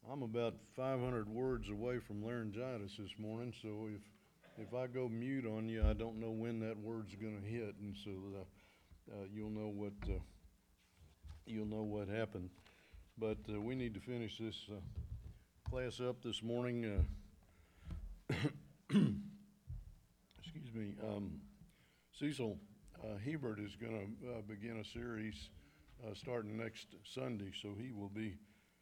I'm about 500 words away from laryngitis this morning, so if I go mute on you, I don't know when that word's going to hit, and so you'll know what happened. But we need to finish this class up this morning. Excuse me. Cecil Hebert is going to begin a series starting next Sunday, so he will be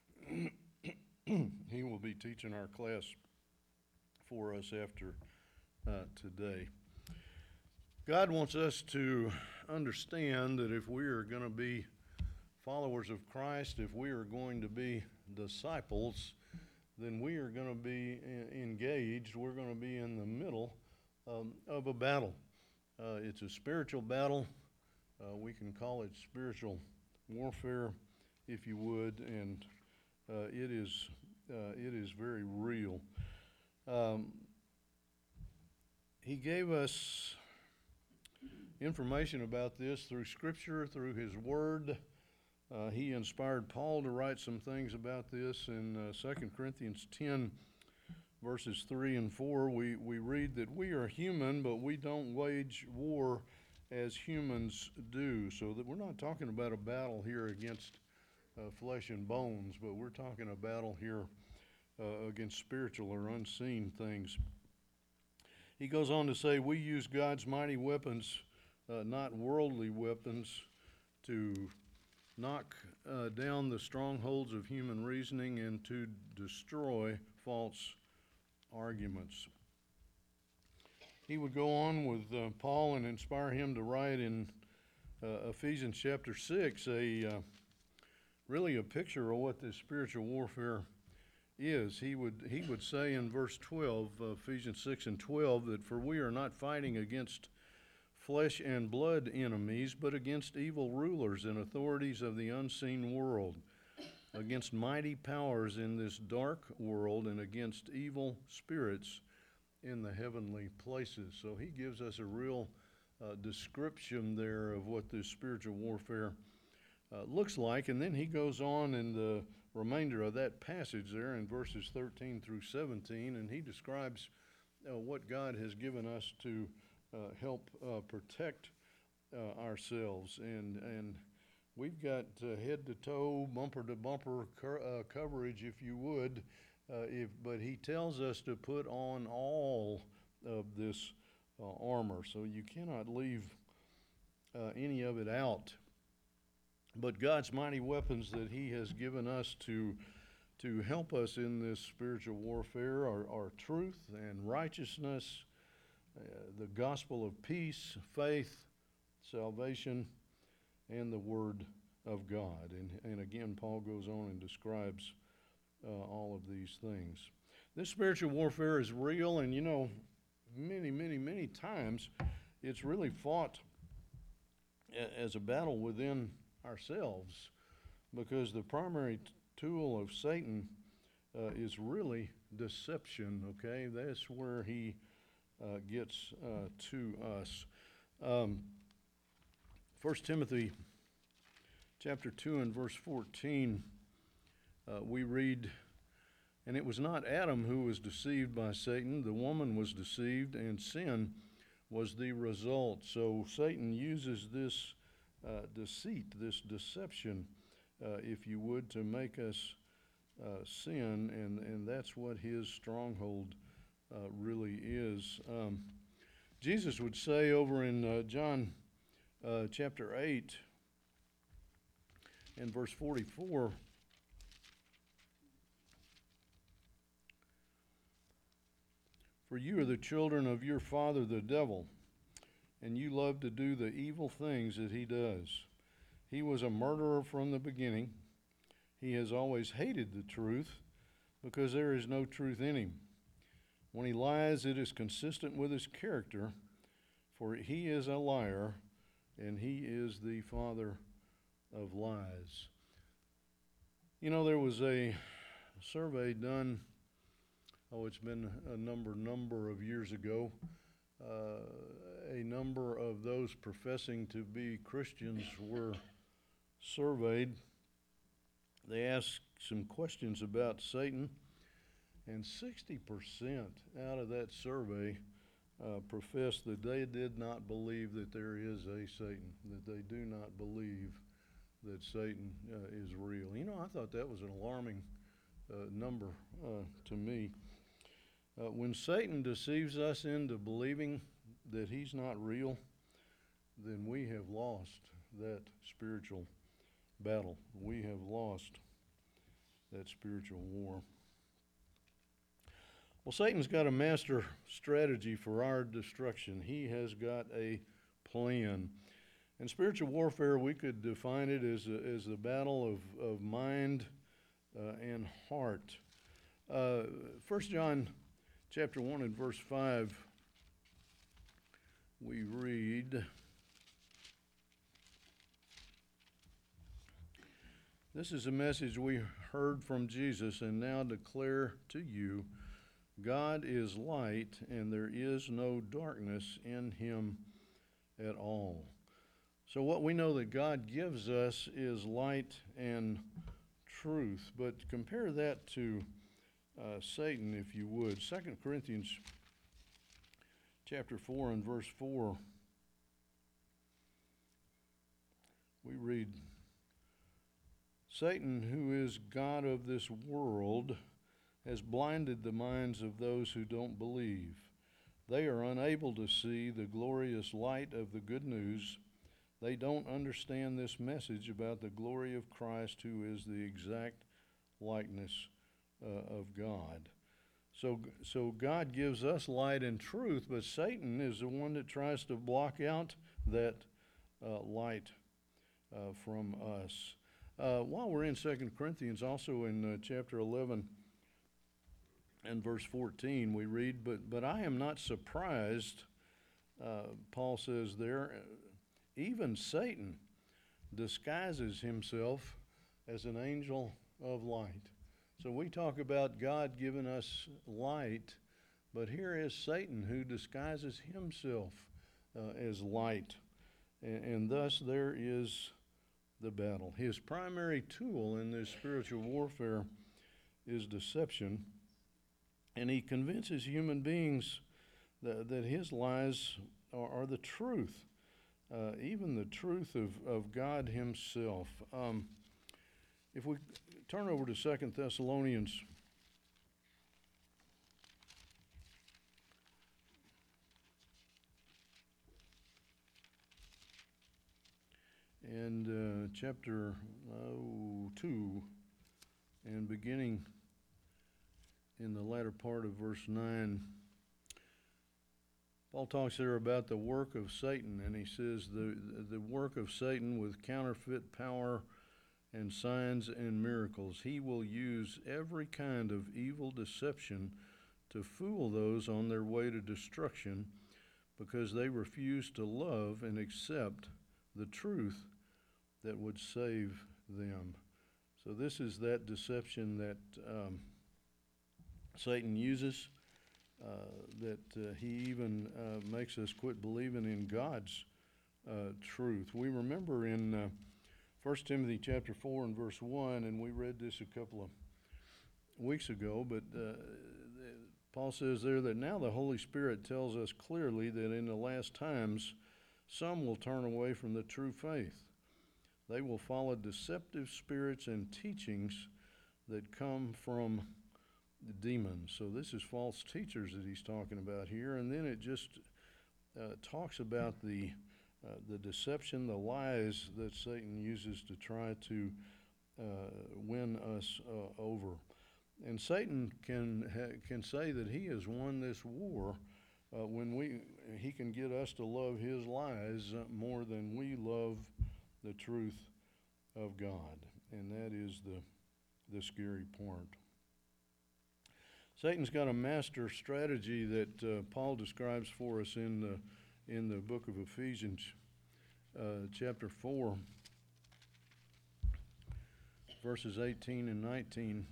he will be teaching our class for us after today. God wants us to understand that if we are going to be followers of Christ, if we are going to be disciples, then we are going to be engaged. We're going to be in the middle of a battle. It's a spiritual battle. We can call it spiritual warfare, if you would, and it is very real. He gave us information about this through Scripture, through His Word. He inspired Paul to write some things about this in 2 Corinthians 10, verses 3 and 4. We read that we are human, but we don't wage war as humans do. So that we're not talking about a battle here against flesh and bones, but we're talking a battle here against spiritual or unseen things. He goes on to say, we use God's mighty weapons, not worldly weapons, to knock down the strongholds of human reasoning and to destroy false arguments. He would go on with Paul and inspire him to write in Ephesians chapter 6 really a picture of what this spiritual warfare is. He would say in verse 12, Ephesians 6 and 12, that for we are not fighting against flesh and blood enemies, but against evil rulers and authorities of the unseen world, against mighty powers in this dark world, and against evil spirits in the heavenly places. So he gives us a real description there of what this spiritual warfare looks like, and then he goes on in the remainder of that passage there in verses 13 through 17, and he describes what God has given us to help protect ourselves, and we've got head to toe, bumper to bumper coverage, if you would, but he tells us to put on all of this armor, so you cannot leave any of it out. But God's mighty weapons that he has given us to help us in this spiritual warfare are truth and righteousness, the gospel of peace, faith, salvation, and the Word of God. And again, Paul goes on and describes all of these things. This spiritual warfare is real, and many times it's really fought as a battle within ourselves, because the primary tool of Satan is really deception, okay? That's where he gets to us. 1 Timothy chapter 2 and verse 14, we read, and it was not Adam who was deceived by Satan, the woman was deceived, and sin was the result. So Satan uses this deceit, this deception, if you would, to make us sin, and that's what his stronghold really is. Jesus would say over in John chapter 8 and verse 44, for you are the children of your father the devil, and you love to do the evil things that he does. He was a murderer from the beginning. He has always hated the truth because there is no truth in him. When he lies, it is consistent with his character, for he is a liar and he is the father of lies. There was a survey done, it's been a number of years ago. A number of those professing to be Christians were surveyed, They asked some questions about Satan, and 60% out of that survey professed that they did not believe that there is a Satan, that they do not believe that Satan is real. You know, I thought that was an alarming number to me. When Satan deceives us into believing that he's not real, then we have lost that spiritual battle. We have lost that spiritual war. Well, Satan's got a master strategy for our destruction. He has got a plan. In spiritual warfare, we could define it as the battle of mind and heart. 1 John chapter 1 and verse 5, we read, "This is a message we heard from Jesus and now declare to you. God is light, and there is no darkness in him at all." So what we know that God gives us is light and truth. But compare that to Satan, if you would. 2 Corinthians chapter 4 and verse 4, we read, "Satan, who is God of this world, has blinded the minds of those who don't believe. They are unable to see the glorious light of the good news. They don't understand this message about the glory of Christ, who is the exact likeness of God." So God gives us light and truth, but Satan is the one that tries to block out that light from us. While we're in 2 Corinthians, also in chapter 11, in verse 14, we read, but I am not surprised," Paul says there, "even Satan disguises himself as an angel of light." So we talk about God giving us light, but here is Satan who disguises himself as light. And thus there is the battle. His primary tool in this spiritual warfare is deception. And he convinces human beings that his lies are the truth, even the truth of God himself. If we turn over to 2 Thessalonians, and chapter 2, and beginning in the latter part of verse 9, Paul talks there about the work of Satan, and he says the work of Satan with counterfeit power and signs and miracles. He will use every kind of evil deception to fool those on their way to destruction, because they refuse to love and accept the truth that would save them. So this is that deception that Satan uses, that he even makes us quit believing in God's truth. We remember in 1 Timothy chapter 4 and verse 1, and we read this a couple of weeks ago, but Paul says there that now the Holy Spirit tells us clearly that in the last times some will turn away from the true faith. They will follow deceptive spirits and teachings that come from the demons. So this is false teachers that he's talking about here, and then it just talks about the deception, the lies that Satan uses to try to win us over. And Satan can say that he has won this war when he can get us to love his lies more than we love the truth of God, and that is the scary part. Satan's got a master strategy that Paul describes for us in the book of Ephesians, chapter 4, verses 18 and 19.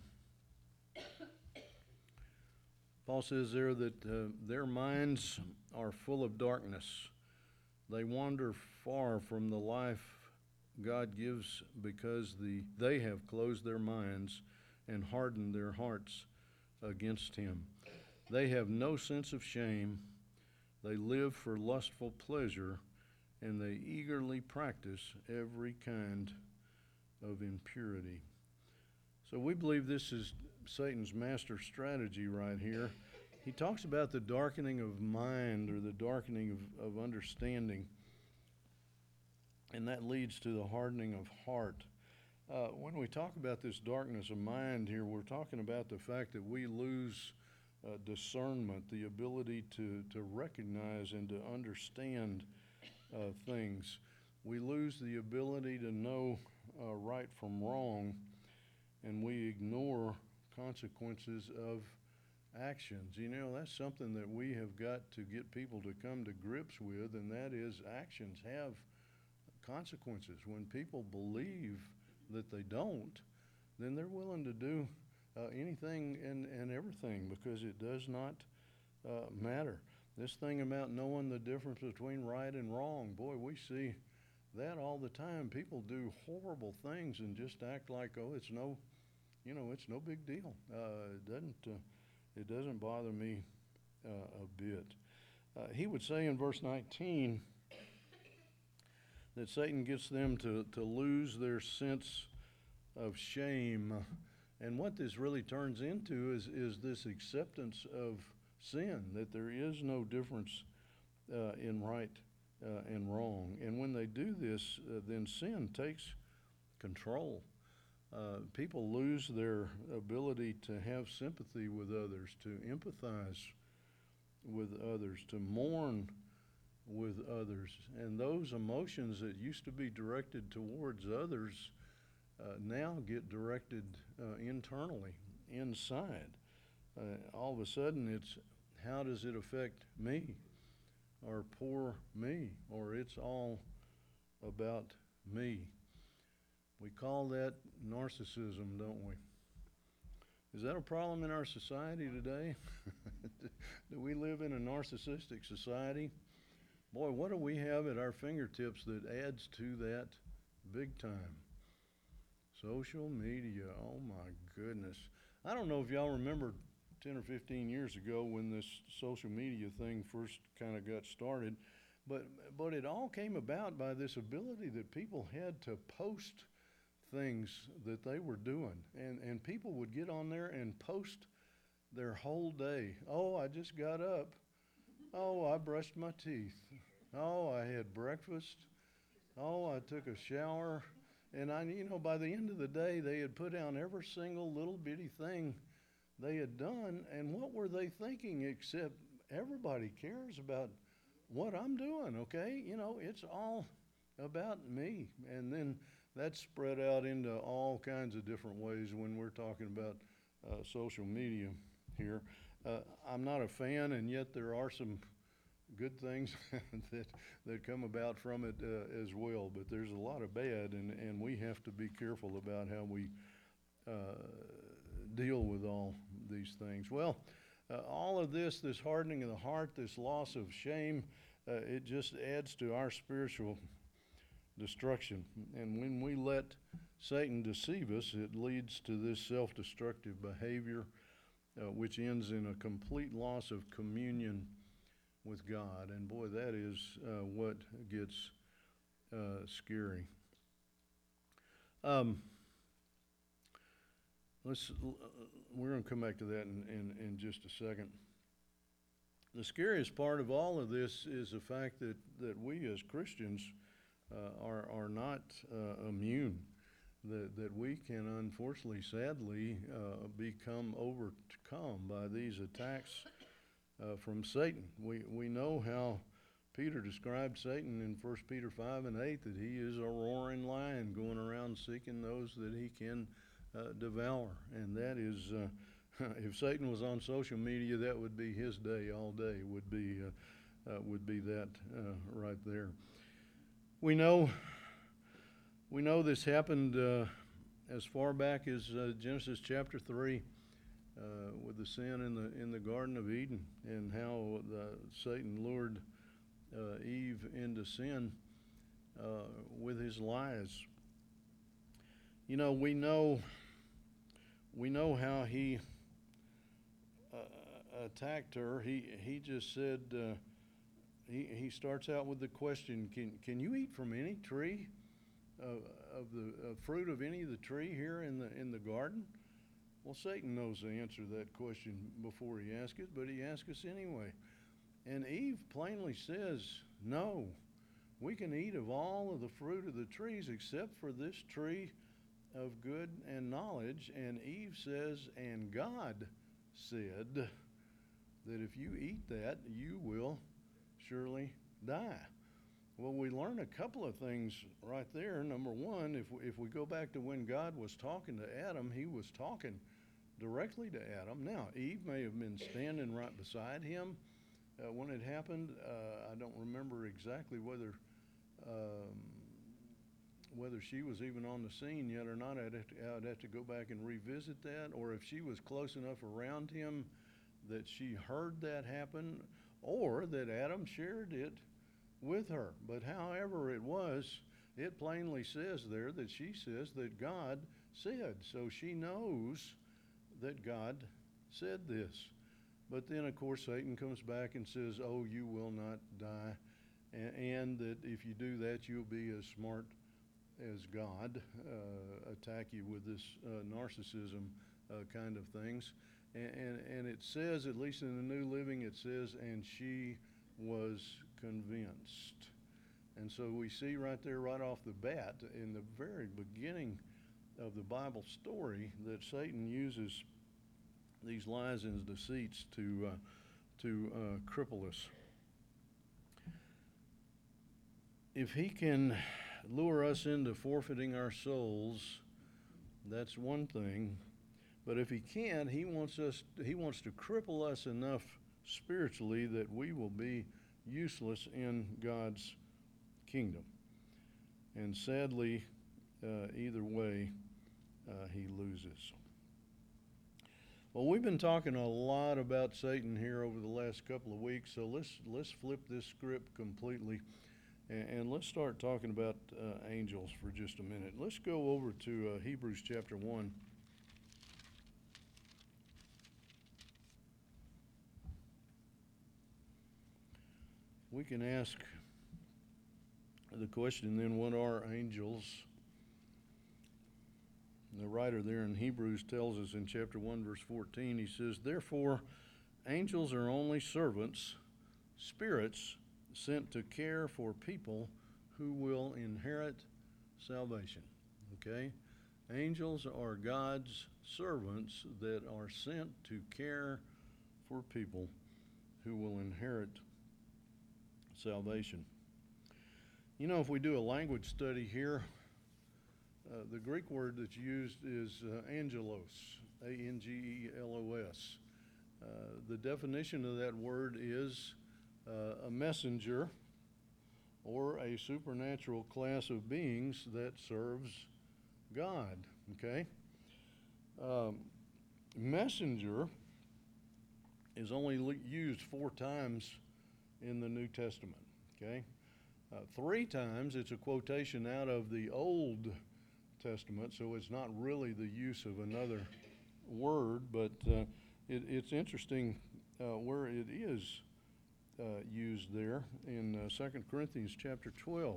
Paul says there that their minds are full of darkness. They wander far from the life God gives because they have closed their minds and hardened their hearts against him. They have no sense of shame. They live for lustful pleasure, and they eagerly practice every kind of impurity. So we believe this is Satan's master strategy right here. He talks about the darkening of mind, or the darkening of understanding, and that leads to the hardening of heart. When we talk about this darkness of mind here, we're talking about the fact that we lose discernment, the ability to recognize and to understand things. We lose the ability to know right from wrong, and we ignore consequences of actions. You know, that's something that we have got to get people to come to grips with, and that is actions have consequences. When people believe that they don't, then they're willing to do anything and everything, because it does not matter. This thing about knowing the difference between right and wrong, boy, we see that all the time. People do horrible things and just act like, oh, it's no big deal. It doesn't bother me a bit. He would say in verse 19 that Satan gets them to lose their sense of shame. And what this really turns into is this acceptance of sin, that there is no difference in right and wrong. And when they do this, then sin takes control. People lose their ability to have sympathy with others, to empathize with others, to mourn with others. And those emotions that used to be directed towards others now get directed internally, inside. All of a sudden it's, how does it affect me, or poor me, or it's all about me. We call that narcissism, don't we? Is that a problem in our society today? Do we live in a narcissistic society? Boy, what do we have at our fingertips that adds to that big time? Social media, oh my goodness. I don't know if y'all remember 10 or 15 years ago when this social media thing first kind of got started, but it all came about by this ability that people had to post things that they were doing. And people would get on there and post their whole day. Oh, I just got up. Oh, I brushed my teeth. Oh, I had breakfast. Oh, I took a shower. And by the end of the day, they had put down every single little bitty thing they had done. And what were they thinking, except everybody cares about what I'm doing, okay? It's all about me. And then that's spread out into all kinds of different ways when we're talking about social media here. I'm not a fan, and yet there are some good things that come about from it as well. But there's a lot of bad, and we have to be careful about how we deal with all these things. Well, all of this hardening of the heart, this loss of shame, it just adds to our spiritual destruction. And when we let Satan deceive us, it leads to this self-destructive behavior, which ends in a complete loss of communion with God. And boy, that is what gets scary. We're going to come back to that in just a second. The scariest part of all of this is the fact that we as Christians are not immune, that we can unfortunately, sadly, become overcome by these attacks from Satan. We know how Peter described Satan in 1 Peter 5 and 8, that he is a roaring lion going around seeking those that he can devour. And that is, if Satan was on social media, that would be his day all day, would be that right there. We know this happened as far back as Genesis chapter 3 with the sin in the Garden of Eden, and how Satan lured Eve into sin. with his lies. You know, we know how he attacked her. He just said, he starts out with the question, can you eat from any tree of the fruit of any of the tree here in the garden? Well, Satan knows the answer to that question before he asks it, but he asks us anyway. And Eve plainly says, no, we can eat of all of the fruit of the trees except for this tree of good and knowledge. And Eve says, and God said that if you eat that, you will surely die. Well, we learn a couple of things right there. Number one, if we go back to when God was talking to Adam, he was talking directly to Adam. Now, Eve may have been standing right beside him when it happened. I don't remember exactly whether she was even on the scene yet or not. I'd have to go back and revisit that, or if she was close enough around him that she heard that happen, or that Adam shared it with her. But however it was, it plainly says there that she says that God said. So she knows that God said this. But then, of course, Satan comes back and says, oh, you will not die, and that if you do that, you'll be as smart as God, attack you with this narcissism kind of things. And it says, at least in the New Living, it says, and she was convinced. And so we see right there, right off the bat, in the very beginning of the Bible story, that Satan uses these lies and deceits to cripple us. If he can lure us into forfeiting our souls, that's one thing. But if he can't, he wants to cripple us enough spiritually that we will be useless in God's kingdom. And sadly, either way, he loses. Well, we've been talking a lot about Satan here over the last couple of weeks, so let's flip this script completely, and let's start talking about angels for just a minute. Let's go over to Hebrews chapter 1. We can ask the question then, what are angels? The writer there in Hebrews tells us in chapter 1, verse 14, he says, therefore, angels are only servants, spirits sent to care for people who will inherit salvation. Okay? Angels are God's servants that are sent to care for people who will inherit salvation. You know, if we do a language study here, the Greek word that's used is angelos, A-N-G-E-L-O-S. The definition of that word is a messenger or a supernatural class of beings that serves God. Okay? Messenger is only used 4 times in the New Testament. Okay? 3 times it's a quotation out of the Old Testament, so it's not really the use of another word, but it's interesting where it is used there in 2 Corinthians chapter 12.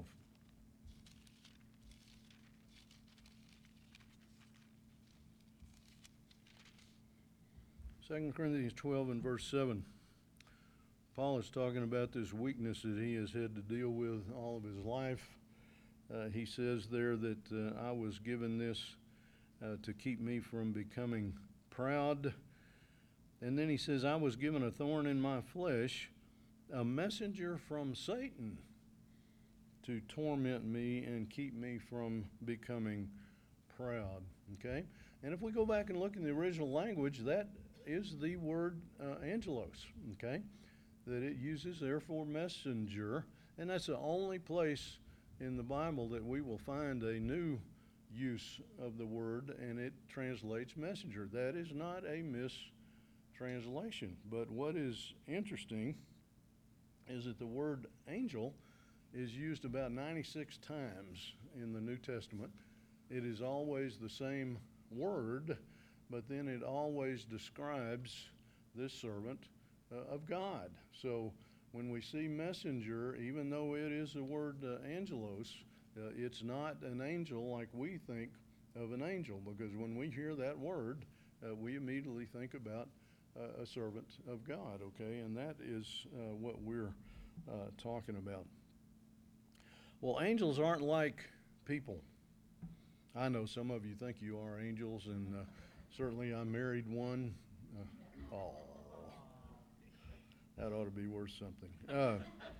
2 Corinthians 12 and verse 7. Paul is talking about this weakness that he has had to deal with all of his life. He says there that I was given this to keep me from becoming proud. And then he says, I was given a thorn in my flesh, a messenger from Satan to torment me and keep me from becoming proud. Okay? And if we go back and look in the original language, that is the word angelos. Okay? That it uses, therefore, messenger. And that's the only place in the Bible that we will find a new use of the word, and it translates messenger. That is not a mistranslation. But what is interesting is that the word angel is used about 96 times in the New Testament. It is always the same word, but then it always describes this servant of God. So when we see messenger, even though it is the word angelos, it's not an angel like we think of an angel, because when we hear that word, we immediately think about a servant of God, okay? And that is what we're talking about. Well, angels aren't like people. I know some of you think you are angels, and certainly I married one. That ought to be worth something.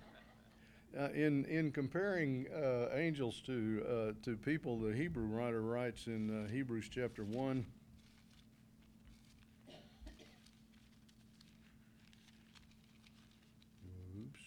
In comparing angels to people, the Hebrew writer writes in Hebrews chapter 1. Oops.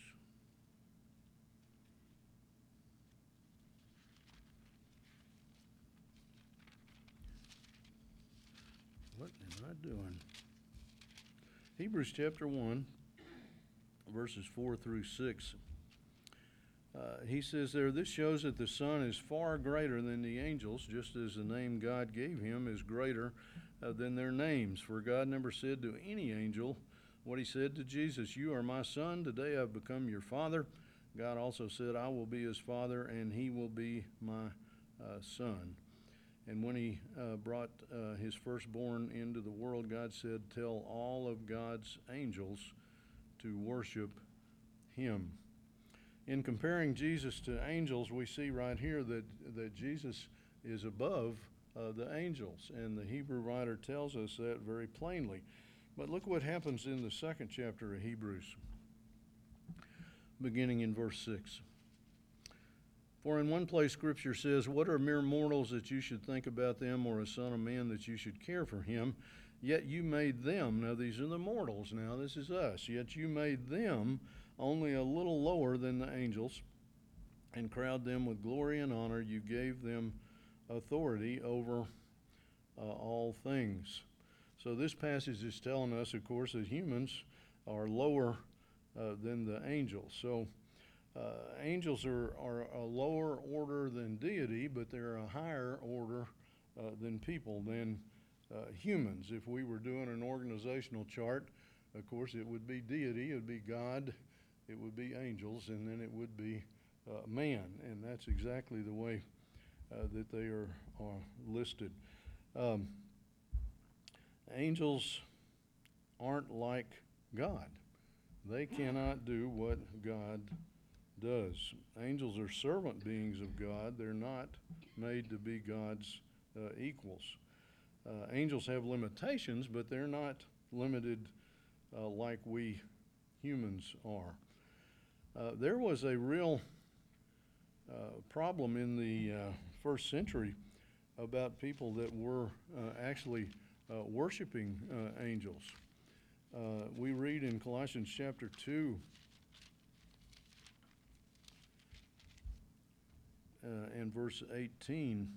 What am I doing? Hebrews chapter 1, verses 4 through 6. He says there, this shows that the Son is far greater than the angels, just as the name God gave him is greater than their names. For God never said to any angel what he said to Jesus, you are my son, today I've become your father. God also said, I will be his father, and he will be my son. And when he brought his firstborn into the world, God said, tell all of God's angels to worship him. In comparing Jesus to angels, we see right here that Jesus is above the angels, and the Hebrew writer tells us that very plainly. But look what happens in the second chapter of Hebrews, beginning in verse 6. For in one place Scripture says, what are mere mortals that you should think about them, or a son of man that you should care for him? Yet you made them, now these are the mortals, now this is us, yet you made them only a little lower than the angels, and crowned them with glory and honor. You gave them authority over all things. So this passage is telling us, of course, that humans are lower than the angels. So angels are a lower order than deity, but they're a higher order than people, than humans. If we were doing an organizational chart, of course, it would be deity, it would be God, it would be angels, and then it would be man. And that's exactly the way that they are listed. Angels aren't like God. They cannot do what God does. Angels are servant beings of God. They're not made to be God's equals. Angels have limitations, but they're not limited like we humans are. There was a real problem in the first century about people that were actually worshiping angels. We read in Colossians chapter 2 and verse 18,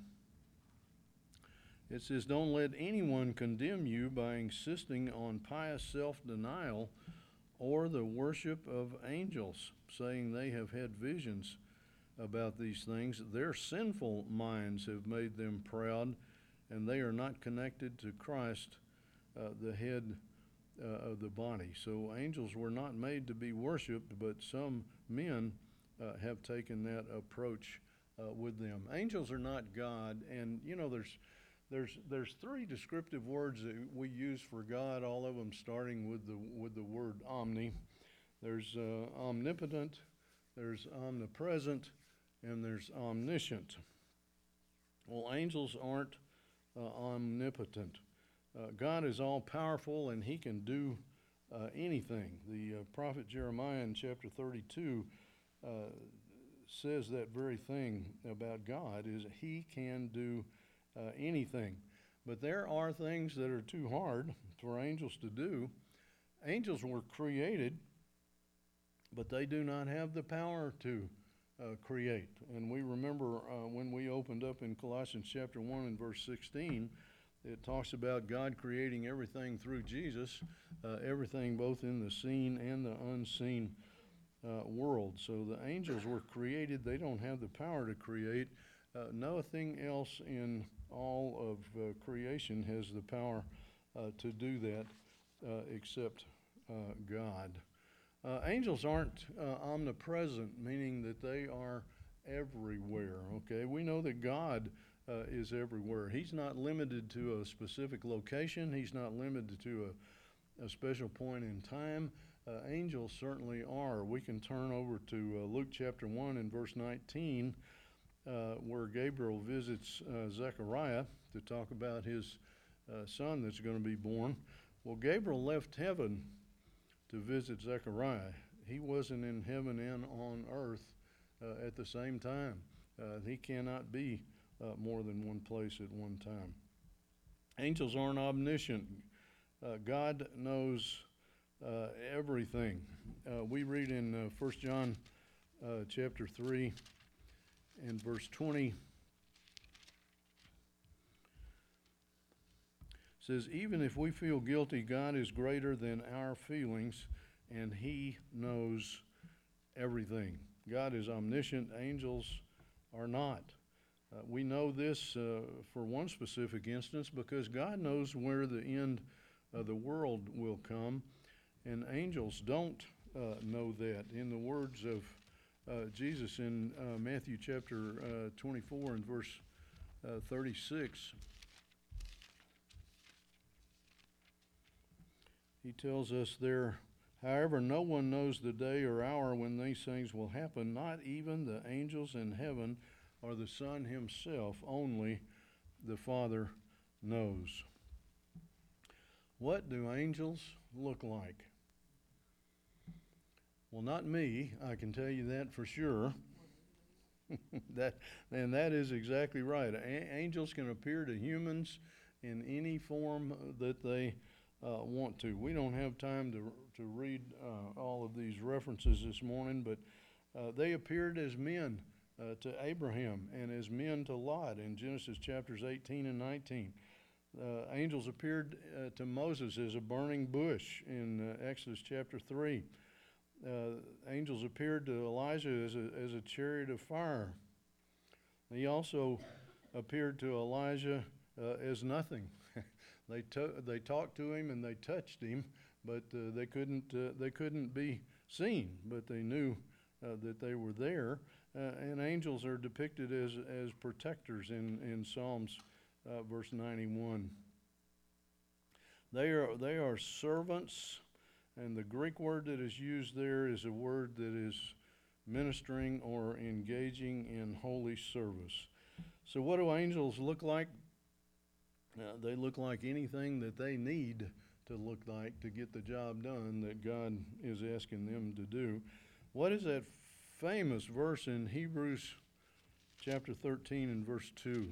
it says, don't let anyone condemn you by insisting on pious self-denial or the worship of angels, saying they have had visions about these things. Their sinful minds have made them proud, and they are not connected to Christ, the head of the body. So angels were not made to be worshiped, but some men have taken that approach with them. Angels are not God, and you know there's three descriptive words that we use for God, all of them starting with the word omni. There's omnipotent, there's omnipresent, and there's omniscient. Well, angels aren't omnipotent. God is all-powerful, and he can do anything. The prophet Jeremiah in chapter 32 says that very thing about God, is he can do anything. But there are things that are too hard for angels to do. Angels were created, but they do not have the power to create. And we remember when we opened up in Colossians chapter 1 and verse 16, it talks about God creating everything through Jesus, everything both in the seen and the unseen world. So the angels were created. They don't have the power to create. Nothing else in all of creation has the power to do that except God. Angels aren't omnipresent, meaning that they are everywhere. Okay, we know that God is everywhere. He's not limited to a specific location. He's not limited to a special point in time. Angels certainly are. We can turn over to Luke chapter 1 and verse 19, where Gabriel visits Zechariah to talk about his son that's going to be born. Well, Gabriel left heaven to visit Zechariah. He wasn't in heaven and on earth at the same time. He cannot be more than one place at one time. Angels aren't omniscient. God knows everything. We read in 1 John chapter 3 and verse 20, says, even if we feel guilty, God is greater than our feelings, and He knows everything. God is omniscient. Angels are not. We know this for one specific instance because God knows where the end of the world will come, and angels don't know that. In the words of Jesus in Matthew chapter 24 and verse 36, he tells us there, however, no one knows the day or hour when these things will happen, not even the angels in heaven or the Son himself, only the Father knows. What do angels look like? Well, not me, I can tell you that for sure. That is exactly right. Angels can appear to humans in any form that they want to. We don't have time to read all of these references this morning, but they appeared as men to Abraham and as men to Lot in Genesis chapters 18 and 19. Angels appeared to Moses as a burning bush in Exodus chapter 3. Angels appeared to Elijah as a chariot of fire. He also appeared to Elijah as nothing. They talked to him and they touched him, but they couldn't be seen. But they knew that they were there. And angels are depicted as protectors in Psalms verse 91. They are servants, and the Greek word that is used there is a word that is ministering or engaging in holy service. So what do angels look like? They look like anything that they need to look like to get the job done that God is asking them to do. What is that famous verse in Hebrews chapter 13 and verse 2?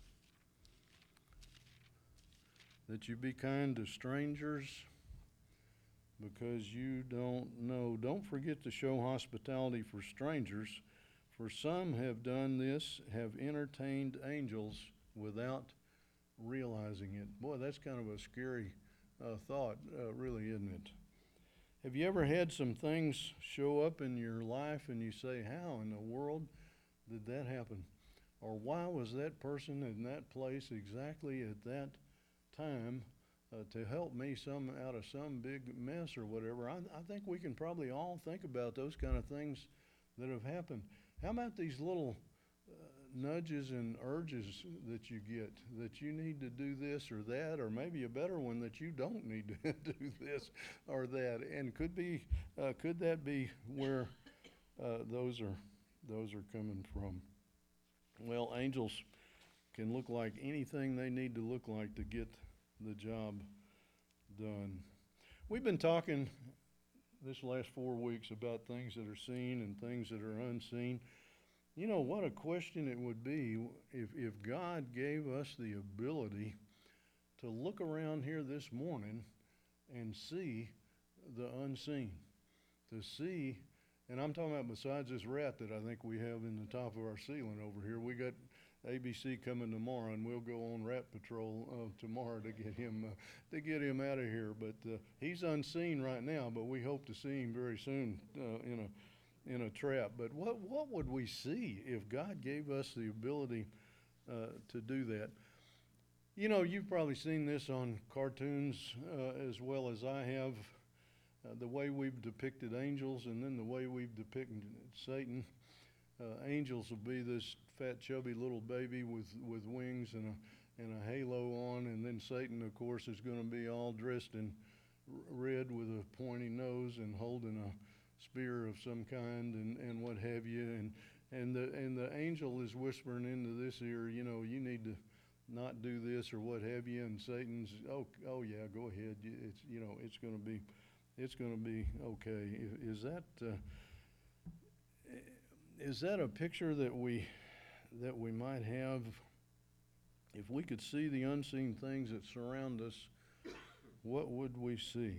That you be kind to strangers because you don't know. Don't forget to show hospitality for strangers, for some have done this, have entertained angels without realizing it. Boy, that's kind of a scary thought, really, isn't it? Have you ever had some things show up in your life and you say, how in the world did that happen? Or why was that person in that place exactly at that time to help me out of some big mess or whatever? I think we can probably all think about those kind of things that have happened. How about these little nudges and urges that you get, that you need to do this or that, or maybe a better one, that you don't need to do this or that? And could that be where those are coming from? Well, angels can look like anything they need to look like to get the job done. We've been talking this last 4 weeks about things that are seen and things that are unseen. You know, what a question it would be if God gave us the ability to look around here this morning and see the unseen. To see, and I'm talking about besides this rat that I think we have in the top of our ceiling over here. We got ABC coming tomorrow, and we'll go on rat patrol tomorrow to get him out of here. But he's unseen right now, but we hope to see him very soon in in a trap. But what would we see if God gave us the ability to do that? You know, you've probably seen this on cartoons as well as I have. The way we've depicted angels and then the way we've depicted Satan. Angels will be this fat, chubby little baby with wings and a halo on, and then Satan, of course, is going to be all dressed in red with a pointy nose and holding a spear of some kind and what have you. And the angel is whispering into this ear, you know, you need to not do this or what have you. And Satan's, oh yeah, go ahead. It's, you know, it's going to be okay. Is that a picture that we might have? If we could see the unseen things that surround us, what would we see?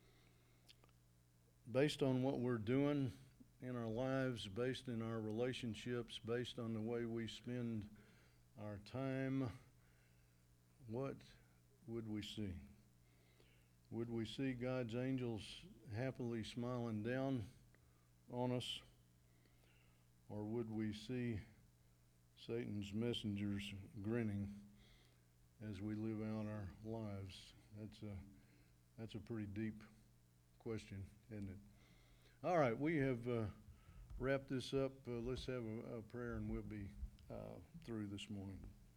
Based on what we're doing in our lives, based in our relationships, based on the way we spend our time, what would we see? Would we see God's angels happily smiling down on us? Or would we see Satan's messengers grinning as we live out our lives? That's a pretty deep question, isn't it? All right, we have wrapped this up. Let's have a prayer and we'll be through this morning.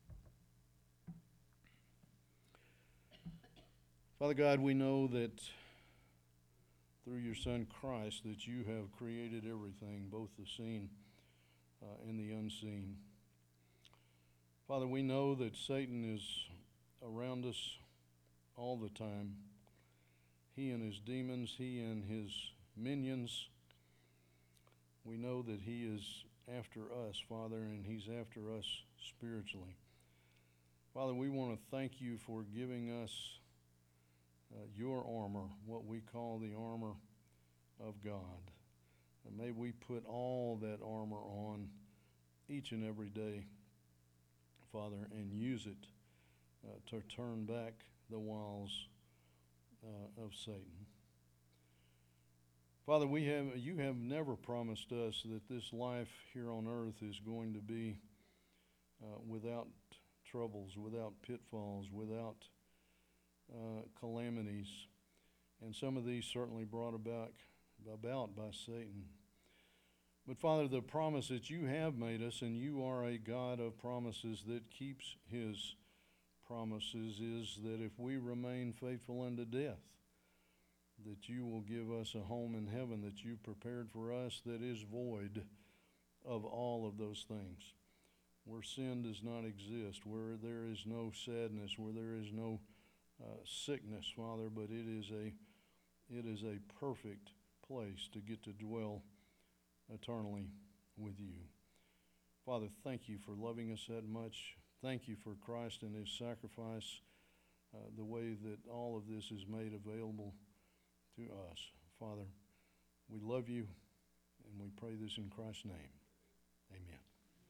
Father God, we know that through your Son Christ that you have created everything, both the seen and the unseen. Father, we know that Satan is around us all the time. He and his demons, he and his minions. We know that he is after us, Father, and he's after us spiritually. Father, we want to thank you for giving us your armor, what we call the armor of God. And may we put all that armor on each and every day, Father, and use it to turn back the wiles of Satan. Father, you have never promised us that this life here on earth is going to be without troubles, without pitfalls, without calamities. And some of these certainly brought about by Satan. But Father, the promise that you have made us, and you are a God of promises that keeps his promises, is that if we remain faithful unto death, that you will give us a home in heaven that you prepared for us that is void of all of those things. Where sin does not exist, where there is no sadness, where there is no sickness, Father, but it is a perfect place to get to dwell eternally with you. Father, thank you for loving us that much. Thank you for Christ and his sacrifice, the way that all of this is made available to us. Father, we love you, and we pray this in Christ's name. Amen.